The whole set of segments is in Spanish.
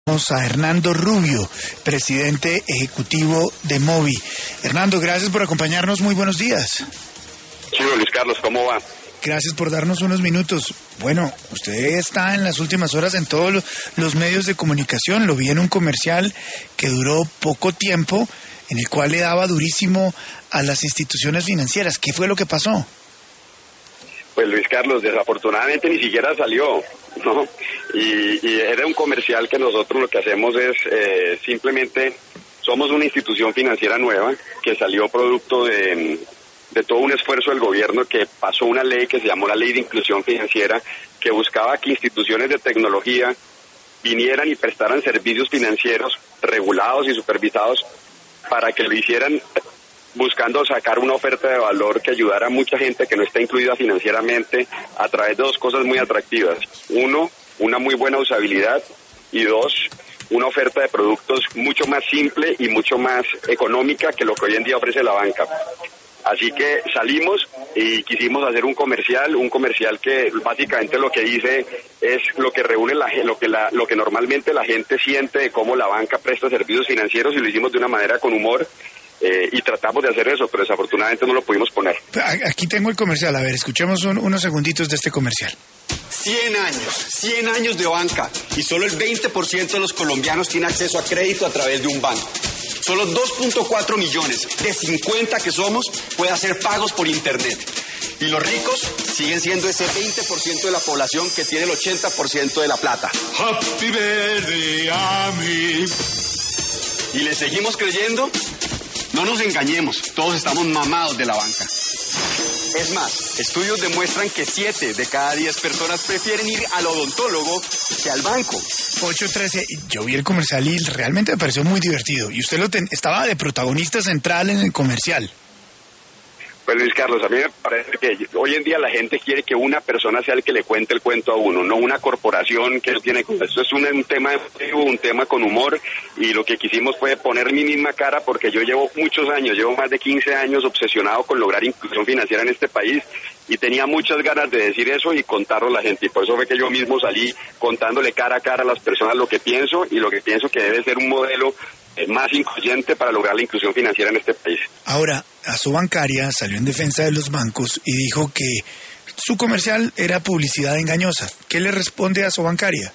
A Hernando Rubio, presidente ejecutivo de Movi. Hernando, gracias por acompañarnos, muy buenos días. Sí, Luis Carlos, ¿cómo va? Gracias por darnos unos minutos. Bueno, usted está en las últimas horas en todos los medios de comunicación, lo vi en un comercial que duró poco tiempo, en el cual le daba durísimo a las instituciones financieras. ¿Qué fue lo que pasó? Pues Luis Carlos, desafortunadamente ni siquiera salió, ¿no? Y era un comercial que nosotros lo que hacemos es simplemente, somos una institución financiera nueva que salió producto de todo un esfuerzo del gobierno que pasó una ley que se llamó la Ley de Inclusión Financiera, que buscaba que instituciones de tecnología vinieran y prestaran servicios financieros regulados y supervisados para que lo hicieran buscando sacar una oferta de valor que ayudara a mucha gente que no está incluida financieramente a través de dos cosas muy atractivas. Uno, una muy buena usabilidad, y dos, una oferta de productos mucho más simple y mucho más económica que lo que hoy en día ofrece la banca. Así que salimos y quisimos hacer un comercial que básicamente lo que dice es lo que reúne lo que normalmente la gente siente de cómo la banca presta servicios financieros, y lo hicimos de una manera con humor. Y tratamos de hacer eso, pero desafortunadamente no lo pudimos poner. Aquí tengo el comercial, a ver, escuchemos unos segunditos de este comercial. 100 años de banca, y solo el 20% de los colombianos tiene acceso a crédito a través de un banco. Solo 2.4 millones de 50 que somos puede hacer pagos por internet. Y los ricos siguen siendo ese 20% de la población que tiene el 80% de la plata. Happy birthday a mí. ¿Y le seguimos creyendo? No nos engañemos, todos estamos mamados de la banca. Es más, estudios demuestran que 7 de cada 10 personas prefieren ir al odontólogo que al banco. 8:13, yo vi el comercial y realmente me pareció muy divertido. Y usted estaba de protagonista central en el comercial. Pues Luis Carlos, a mí me parece que hoy en día la gente quiere que una persona sea el que le cuente el cuento a uno, no una corporación que él tiene. Esto es un tema emotivo, un tema con humor, y lo que quisimos fue poner mi misma cara, porque yo llevo muchos años, llevo más de 15 años obsesionado con lograr inclusión financiera en este país, y tenía muchas ganas de decir eso y contarlo a la gente, y por eso fue que yo mismo salí contándole cara a cara a las personas lo que pienso, y lo que pienso que debe ser un modelo más incluyente para lograr la inclusión financiera en este país. Ahora, Asobancaria salió en defensa de los bancos y dijo que su comercial era publicidad engañosa. ¿Qué le responde a Asobancaria?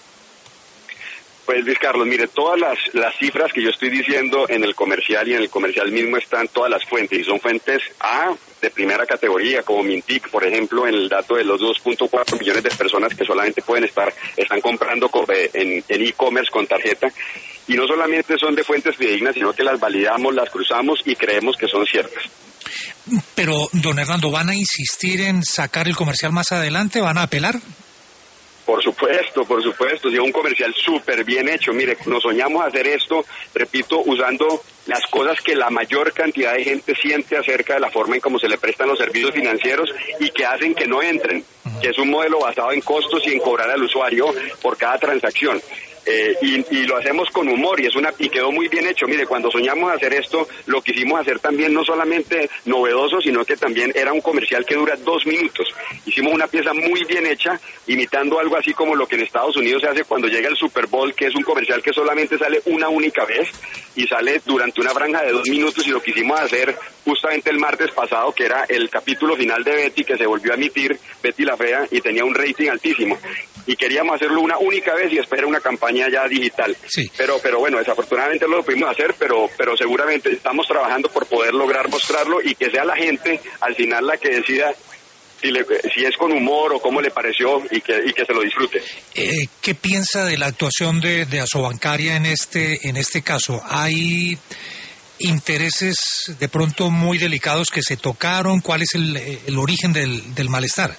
Pues Luis Carlos, mire, todas las cifras que yo estoy diciendo en el comercial, y en el comercial mismo están todas las fuentes, y son fuentes de primera categoría, como Mintic, por ejemplo, en el dato de los 2.4 millones de personas que solamente están comprando en e-commerce con tarjeta, y no solamente son de fuentes fidedignas, sino que las validamos, las cruzamos y creemos que son ciertas. Pero, don Hernando, ¿van a insistir en sacar el comercial más adelante? ¿Van a apelar? Por supuesto, sí, un comercial súper bien hecho. Mire, nos soñamos hacer esto, repito, usando las cosas que la mayor cantidad de gente siente acerca de la forma en cómo se le prestan los servicios financieros y que hacen que no entren, que es un modelo basado en costos y en cobrar al usuario por cada transacción. Y lo hacemos con humor, y quedó muy bien hecho. Mire, cuando soñamos hacer esto, lo quisimos hacer también no solamente novedoso, sino que también era un comercial que dura 2 minutos. Hicimos una pieza muy bien hecha, imitando algo así como lo que en Estados Unidos se hace cuando llega el Super Bowl, que es un comercial que solamente sale una única vez y sale durante una franja de 2 minutos, y lo quisimos hacer justamente el martes pasado, que era el capítulo final de Betty, que se volvió a emitir, Betty la Fea, y tenía un rating altísimo. Y queríamos hacerlo una única vez y después era una campaña ya digital. Sí. Pero bueno, desafortunadamente no lo pudimos hacer, pero seguramente estamos trabajando por poder lograr mostrarlo, y que sea la gente al final la que decida si es con humor o cómo le pareció, y que se lo disfrute. ¿Qué piensa de la actuación de Asobancaria en este caso? ¿Hay intereses de pronto muy delicados que se tocaron? ¿Cuál es el origen del malestar?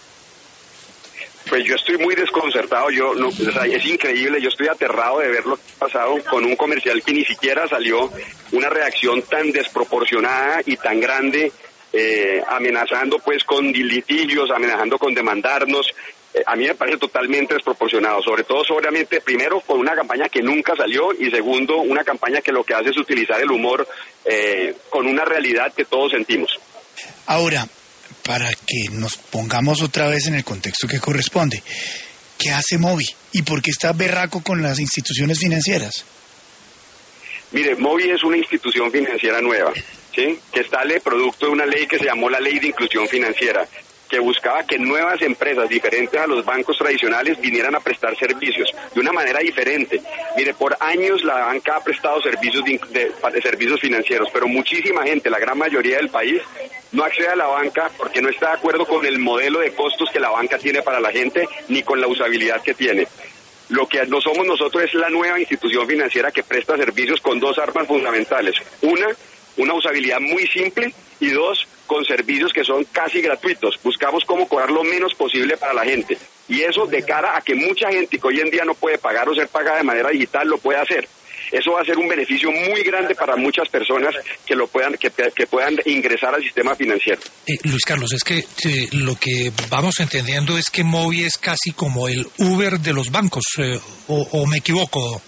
Pues yo estoy muy desconcertado, es increíble, yo estoy aterrado de ver lo que ha pasado con un comercial que ni siquiera salió una reacción tan desproporcionada y tan grande, amenazando pues con litigios, amenazando con demandarnos. A mí me parece totalmente desproporcionado, sobre todo, seguramente, primero, con una campaña que nunca salió, y segundo, una campaña que lo que hace es utilizar el humor con una realidad que todos sentimos. Ahora, para que nos pongamos otra vez en el contexto que corresponde, ¿Qué hace Movi? ¿Y por qué está berraco con las instituciones financieras? Mire, Movi es una institución financiera nueva, ¿sí? Que sale producto de una ley que se llamó la Ley de Inclusión Financiera, que buscaba que nuevas empresas diferentes a los bancos tradicionales vinieran a prestar servicios de una manera diferente. Mire, por años la banca ha prestado servicios de servicios financieros, pero muchísima gente, la gran mayoría del país, no accede a la banca porque no está de acuerdo con el modelo de costos que la banca tiene para la gente, ni con la usabilidad que tiene. Lo que no somos nosotros es la nueva institución financiera que presta servicios con dos armas fundamentales. Una usabilidad muy simple, y dos, con servicios que son casi gratuitos. Buscamos cómo cobrar lo menos posible para la gente. Y eso de cara a que mucha gente que hoy en día no puede pagar o ser pagada de manera digital lo pueda hacer. Eso va a ser un beneficio muy grande para muchas personas que puedan ingresar al sistema financiero. Luis Carlos, es que lo que vamos entendiendo es que Movi es casi como el Uber de los bancos, o me equivoco.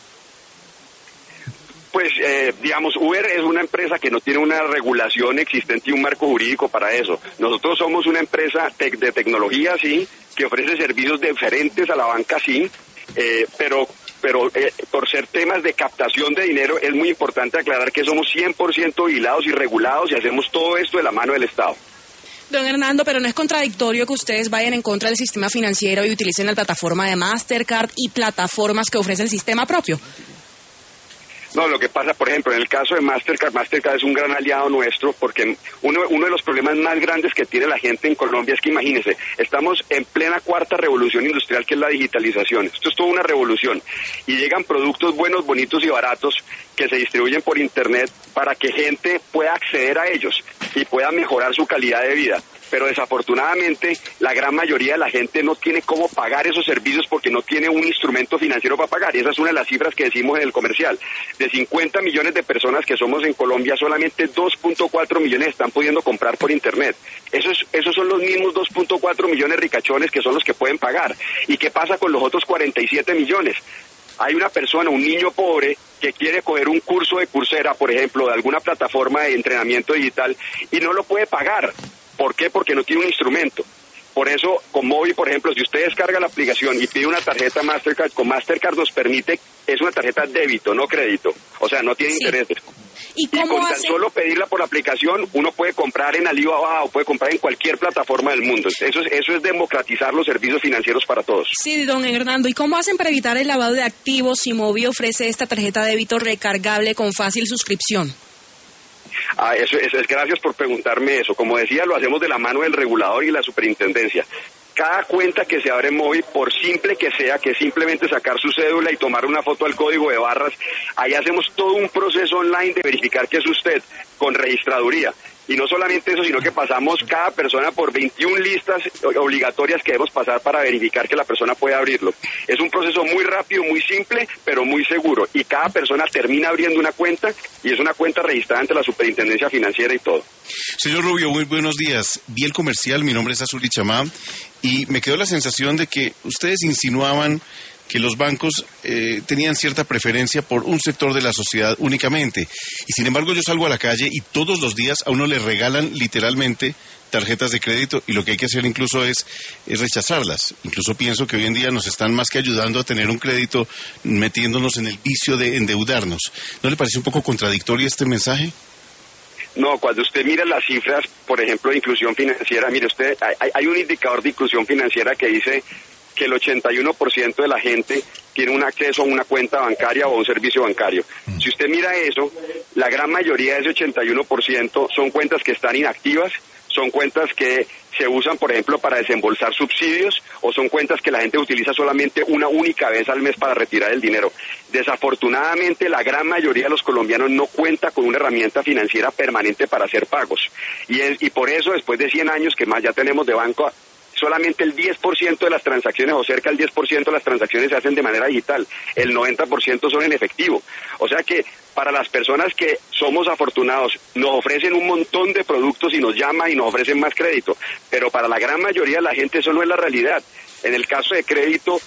Pues, digamos, Uber es una empresa que no tiene una regulación existente y un marco jurídico para eso. Nosotros somos una empresa de tecnología, sí, que ofrece servicios diferentes a la banca, sí, pero por ser temas de captación de dinero es muy importante aclarar que somos 100% vigilados y regulados y hacemos todo esto de la mano del Estado. Don Hernando, pero ¿no es contradictorio que ustedes vayan en contra del sistema financiero y utilicen la plataforma de Mastercard y plataformas que ofrece el sistema propio? No, lo que pasa, por ejemplo, en el caso de Mastercard es un gran aliado nuestro porque uno de los problemas más grandes que tiene la gente en Colombia es que, imagínense, estamos en plena cuarta revolución industrial, que es la digitalización. Esto es toda una revolución y llegan productos buenos, bonitos y baratos que se distribuyen por Internet para que gente pueda acceder a ellos y pueda mejorar su calidad de vida. Pero desafortunadamente la gran mayoría de la gente no tiene cómo pagar esos servicios porque no tiene un instrumento financiero para pagar, y esa es una de las cifras que decimos en el comercial. De 50 millones de personas que somos en Colombia, solamente 2.4 millones están pudiendo comprar por Internet. Esos son los mismos 2.4 millones ricachones que son los que pueden pagar. ¿Y qué pasa con los otros 47 millones? Hay una persona, un niño pobre, que quiere coger un curso de Coursera, por ejemplo, de alguna plataforma de entrenamiento digital, y no lo puede pagar. ¿Por qué? Porque no tiene un instrumento. Por eso, con Movi, por ejemplo, si usted descarga la aplicación y pide una tarjeta Mastercard, con Mastercard nos permite, es una tarjeta débito, no crédito. O sea, no tiene intereses. ¿Y cómo con tan solo pedirla por la aplicación, uno puede comprar en Alibaba o puede comprar en cualquier plataforma del mundo. Eso es democratizar los servicios financieros para todos. Sí, don Hernando. ¿Y cómo hacen para evitar el lavado de activos si Movi ofrece esta tarjeta débito recargable con fácil suscripción? Eso es gracias por preguntarme eso. Como decía, lo hacemos de la mano del regulador y la superintendencia. Cada cuenta que se abre en Movi, por simple que sea, que es simplemente sacar su cédula y tomar una foto al código de barras, ahí hacemos todo un proceso online de verificar que es usted, con registraduría. Y no solamente eso, sino que pasamos cada persona por 21 listas obligatorias que debemos pasar para verificar que la persona puede abrirlo. Es un proceso muy rápido, muy simple, pero muy seguro. Y cada persona termina abriendo una cuenta, y es una cuenta registrada ante la Superintendencia Financiera y todo. Señor Rubio, muy buenos días. Vi el comercial, mi nombre es Azuli Chamá, y me quedó la sensación de que ustedes insinuaban que los bancos tenían cierta preferencia por un sector de la sociedad únicamente. Y sin embargo yo salgo a la calle y todos los días a uno le regalan literalmente tarjetas de crédito, y lo que hay que hacer incluso es rechazarlas. Incluso pienso que hoy en día nos están más que ayudando a tener un crédito, metiéndonos en el vicio de endeudarnos. ¿No le parece un poco contradictorio este mensaje? No, cuando usted mira las cifras, por ejemplo, de inclusión financiera, mire usted, hay un indicador de inclusión financiera que dice que el 81% de la gente tiene un acceso a una cuenta bancaria o a un servicio bancario. Si usted mira eso, la gran mayoría de ese 81% son cuentas que están inactivas, son cuentas que se usan, por ejemplo, para desembolsar subsidios, o son cuentas que la gente utiliza solamente una única vez al mes para retirar el dinero. Desafortunadamente, la gran mayoría de los colombianos no cuenta con una herramienta financiera permanente para hacer pagos. Y por eso, después de 100 años que más ya tenemos de banco, solamente el 10% de las transacciones, o cerca del 10% de las transacciones, se hacen de manera digital. El 90% son en efectivo. O sea que Para las personas que somos afortunados, nos ofrecen un montón de productos y nos llaman y nos ofrecen más crédito, pero para la gran mayoría de la gente eso no es la realidad. En el caso de crédito,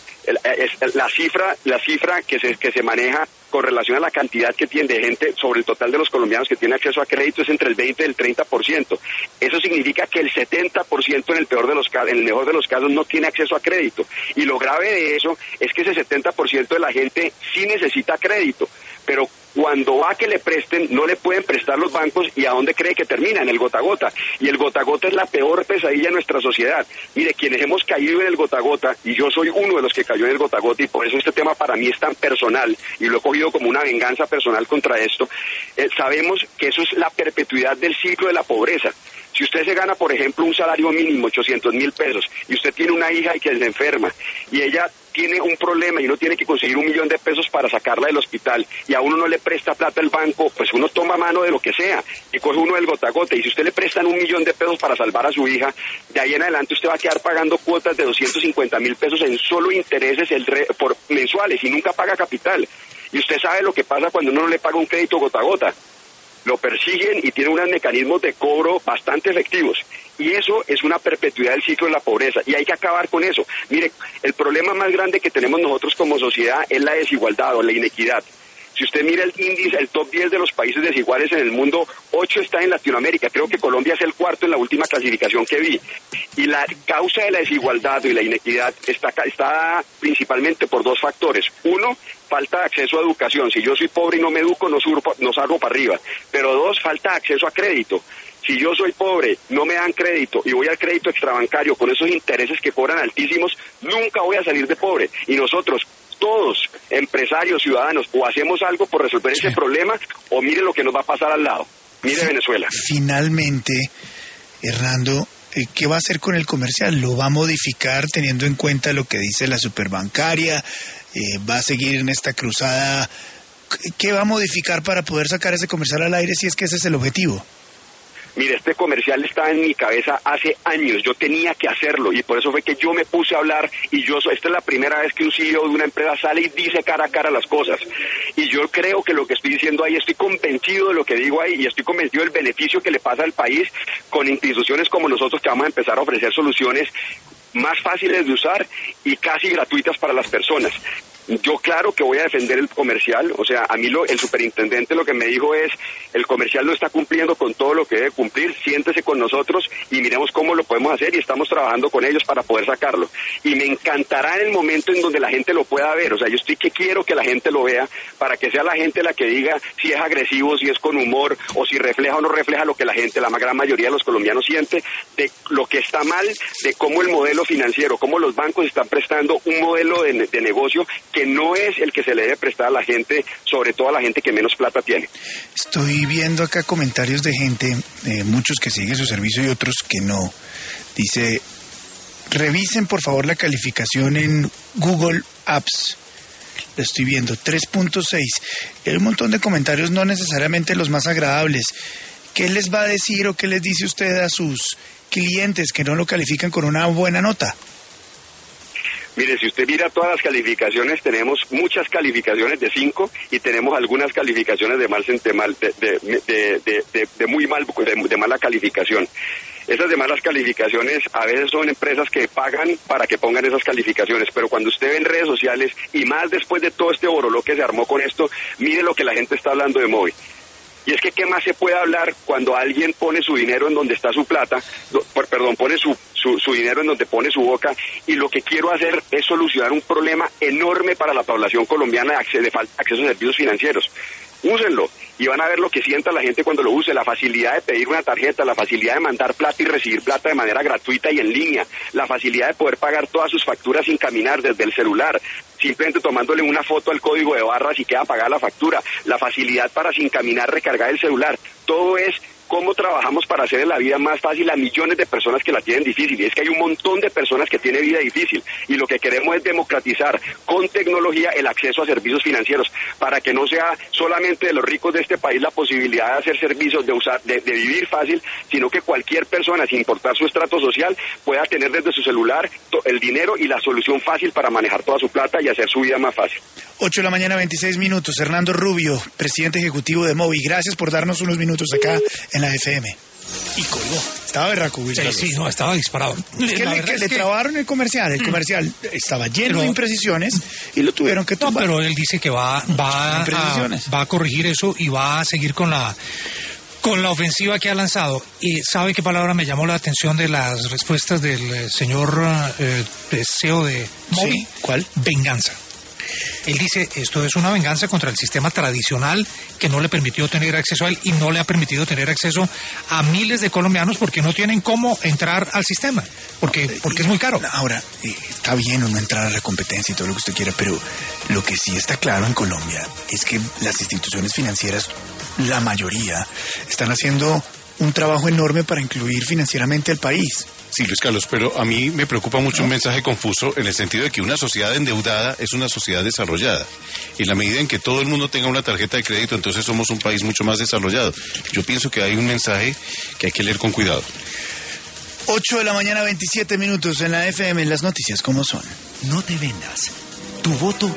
la cifra que se maneja con relación a la cantidad que tiene de gente sobre el total de los colombianos que tiene acceso a crédito es entre el 20 y el 30%. Eso significa que el 70% en el mejor de los casos no tiene acceso a crédito. Y lo grave de eso es que ese 70% de la gente sí necesita crédito, pero cuando va a que le presten, no le pueden prestar los bancos, y ¿a dónde cree que termina? En el gota a gota. Y el gota a gota es la peor pesadilla de nuestra sociedad. Mire, quienes hemos caído en el gota a gota, y yo soy uno de los que cayó en el gota a gota, y por eso este tema para mí es tan personal, y lo he cogido como una venganza personal contra esto, sabemos que eso es la perpetuidad del ciclo de la pobreza. Si usted se gana, por ejemplo, un salario mínimo, 800.000 pesos, y usted tiene una hija y que se enferma, y ella tiene un problema y uno tiene que conseguir 1 millón de pesos para sacarla del hospital, y a uno no le presta plata el banco, pues uno toma mano de lo que sea, y coge uno del gota a gota, y si usted le prestan 1 millón de pesos para salvar a su hija, de ahí en adelante usted va a quedar pagando cuotas de 250.000 pesos en solo intereses por mensuales, y nunca paga capital. Y usted sabe lo que pasa cuando uno no le paga un crédito gota a gota. Lo persiguen y tienen unos mecanismos de cobro bastante efectivos. Y eso es una perpetuidad del ciclo de la pobreza, y hay que acabar con eso. Mire, el problema más grande que tenemos nosotros como sociedad es la desigualdad o la inequidad. Si usted mira el índice, el top 10 de los países desiguales en el mundo, 8 está en Latinoamérica. Creo que Colombia es el 4º en la última clasificación que vi. Y la causa de la desigualdad y la inequidad está principalmente por 2 factores. Uno, falta de acceso a educación. Si yo soy pobre y no me educo, no salgo para arriba. Pero 2, falta de acceso a crédito. Si yo soy pobre, no me dan crédito y voy al crédito extrabancario con esos intereses que cobran altísimos, nunca voy a salir de pobre. Y nosotros, todos, empresarios, ciudadanos, o hacemos algo por resolver ese problema, o mire lo que nos va a pasar al lado. Mire Venezuela. Finalmente, Hernando, ¿qué va a hacer con el comercial? ¿Lo va a modificar teniendo en cuenta lo que dice la superbancaria? ¿Va a seguir en esta cruzada? ¿Qué va a modificar para poder sacar ese comercial al aire si es que ese es el objetivo? Mire, este comercial estaba en mi cabeza hace años, yo tenía que hacerlo, y por eso fue que yo me puse a hablar, y esta es la primera vez que un CEO de una empresa sale y dice cara a cara las cosas, y yo creo que lo que estoy diciendo ahí, estoy convencido de lo que digo ahí, y estoy convencido del beneficio que le pasa al país con instituciones como nosotros, que vamos a empezar a ofrecer soluciones más fáciles de usar y casi gratuitas para las personas. Yo claro que voy a defender el comercial, o sea, a mí el superintendente lo que me dijo es, el comercial no está cumpliendo con todo lo que debe cumplir, siéntese con nosotros y miremos cómo lo podemos hacer, y estamos trabajando con ellos para poder sacarlo. Y me encantará en el momento en donde la gente lo pueda ver, o sea, yo quiero que la gente lo vea, para que sea la gente la que diga si es agresivo, si es con humor, o si refleja o no refleja lo que la gran mayoría de los colombianos siente, de lo que está mal, de cómo el modelo financiero, cómo los bancos están prestando un modelo de negocio que no es el que se le debe prestar a la gente, sobre todo a la gente que menos plata tiene. Estoy viendo acá comentarios de gente, muchos que siguen su servicio y otros que no. Dice, revisen por favor la calificación en Google Apps. Lo estoy viendo, 3.6. Hay un montón de comentarios, no necesariamente los más agradables. ¿Qué les va a decir o qué les dice usted a sus clientes que no lo califican con una buena nota? Mire, si usted mira todas las calificaciones, tenemos muchas calificaciones de 5 y tenemos algunas calificaciones de mala calificación. Esas de malas calificaciones a veces son empresas que pagan para que pongan esas calificaciones, pero cuando usted ve en redes sociales, y más después de todo este boroló que se armó con esto, mire lo que la gente está hablando de Movi. Y es que ¿qué más se puede hablar cuando alguien pone su dinero en donde está su plata, pone su dinero en donde pone su boca, y lo que quiero hacer es solucionar un problema enorme para la población colombiana de falta de acceso a servicios financieros? Úsenlo y van a ver lo que sienta la gente cuando lo use, la facilidad de pedir una tarjeta, la facilidad de mandar plata y recibir plata de manera gratuita y en línea, la facilidad de poder pagar todas sus facturas sin caminar desde el celular, simplemente tomándole una foto al código de barras y queda pagada la factura, la facilidad para sin caminar recargar el celular. Todo es cómo trabajamos para hacer la vida más fácil a millones de personas que la tienen difícil. Y es que hay un montón de personas que tienen vida difícil. Y lo que queremos es democratizar con tecnología el acceso a servicios financieros, para que no sea solamente de los ricos de este país la posibilidad de hacer servicios, de vivir fácil, sino que cualquier persona, sin importar su estrato social, pueda tener desde su celular el dinero y la solución fácil para manejar toda su plata y hacer su vida más fácil. 8 de la mañana, 26 minutos. Hernando Rubio, presidente ejecutivo de Movi. Gracias por darnos unos minutos acá en la FM. Y colgó. Estaba berraco, Luis Carlos. Sí, no, estaba disparado. Es que le trabaron el comercial. El comercial estaba lleno de imprecisiones y lo tuvieron que tumbar. No, pero él dice que va a corregir eso y va a seguir con la ofensiva que ha lanzado. Y ¿sabe qué palabra me llamó la atención de las respuestas del señor CEO de Movi? Sí, ¿cuál? Venganza. Él dice, esto es una venganza contra el sistema tradicional que no le permitió tener acceso a él y no le ha permitido tener acceso a miles de colombianos porque no tienen cómo entrar al sistema, porque es muy caro. Ahora, está bien uno entrar a la competencia y todo lo que usted quiera, pero lo que sí está claro en Colombia es que las instituciones financieras, la mayoría, están haciendo un trabajo enorme para incluir financieramente al país. Sí, Luis Carlos, pero a mí me preocupa mucho un mensaje confuso en el sentido de que una sociedad endeudada es una sociedad desarrollada. Y en la medida en que todo el mundo tenga una tarjeta de crédito, entonces somos un país mucho más desarrollado. Yo pienso que hay un mensaje que hay que leer con cuidado. 8 de la mañana, 27 minutos en la FM, en las noticias, ¿cómo son? No te vendas. Tu voto